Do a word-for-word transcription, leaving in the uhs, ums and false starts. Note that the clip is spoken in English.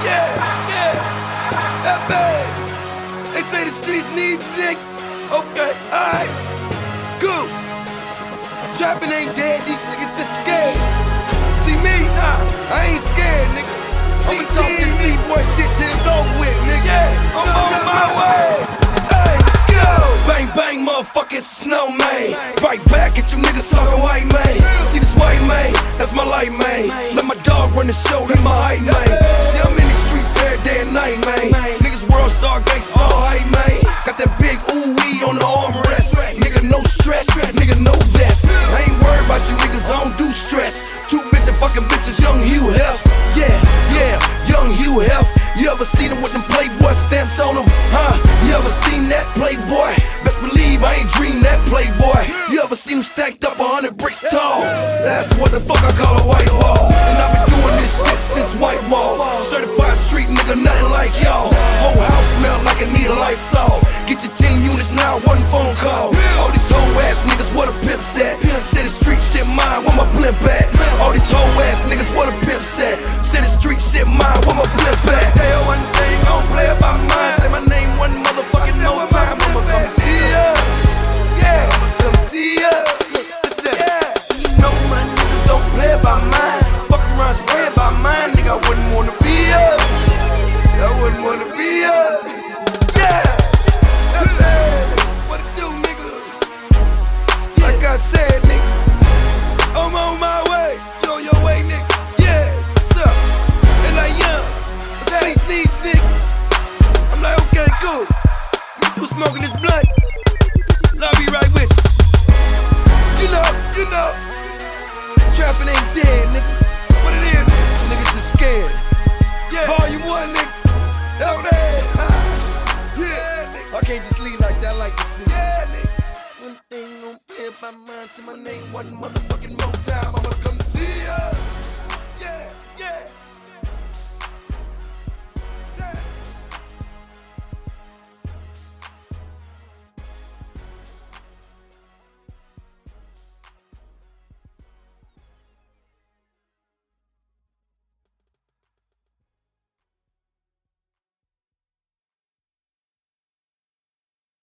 Yeah, yeah. F A. They say the streets need you, nigga. Okay, alright. Good. Trapping ain't dead, these niggas just scared. See me? Nah, I ain't scared, nigga. I'ma talk this deep boy shit till it's over with, nigga. Yeah, I'm on my way. Hey, let's go. Bang, bang, motherfucking snowman. Right back at you niggas talking white man. See this white man? That's my light man. Let my dog run the show, that's my hype man. See, I'm in these streets every day and night, man. Niggas world star gangsta, all hype, man. Got that big ooh-wee on the armrest. Nigga, no stress, nigga, no vest. I ain't worried about you niggas, I don't do stress. Two bitches, fucking bitches, young Hugh Hef. Yeah, yeah, young Hugh Hef. You ever seen him with them Playboy stamps on him? Huh? You ever seen that Playboy? Best believe I ain't dreamed that Playboy. You ever seen him stacked up a hundred bricks tall? That's what the fuck I call a white wall. And I've been doing this shit since white wall. Certified street nigga, nothing like y'all. Whole house smell like it need a light saw. Get your ten units now, one phone call. All these hoe ass niggas, what a pimp's at. Say the street shit mine, where my blimp at? All these hoe ass niggas, what a pimp's at. Say the street shit mine, where my blimp at? Tell one thing, gon' play about mine. Say my name one motherfucking more time, I'ma come see ya. Yeah, I'ma come see ya. Yeah, you know my niggas don't play about mine. Fuck around, spray about mine, nigga, I wouldn't wanna be ya. I wouldn't wanna be ya. Yeah, that's it. What it do, nigga? Like I said, nigga, I'm on my way. You on your way, nigga? Yeah, what's up? And like, yeah, space needs, nigga. I'm like, okay, cool. You smoking this blunt? I'll be right with you. You know, you know. Trapping ain't dead, nigga. What it is? Niggas just scared. Yeah. Volume one, nigga. Hell there. Yeah, nigga. I can't just leave like that, like this, nigga. Yeah, nigga. One thing gon' play in my mind. Say my name one motherfucking more time. I'ma come see ya. Yeah.